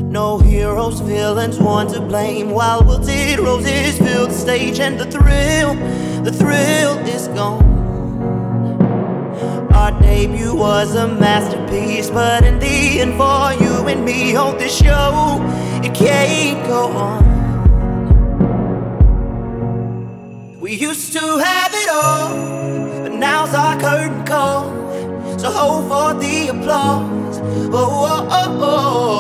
No heroes, villains, one to blame. While wilted roses fill the stage, and the thrill is gone. Our debut was a masterpiece, but in the end, for you and me, on this show, it can't go on. We used to have it all, but now's our curtain call. So hold for the applause. Oh, oh, oh, oh.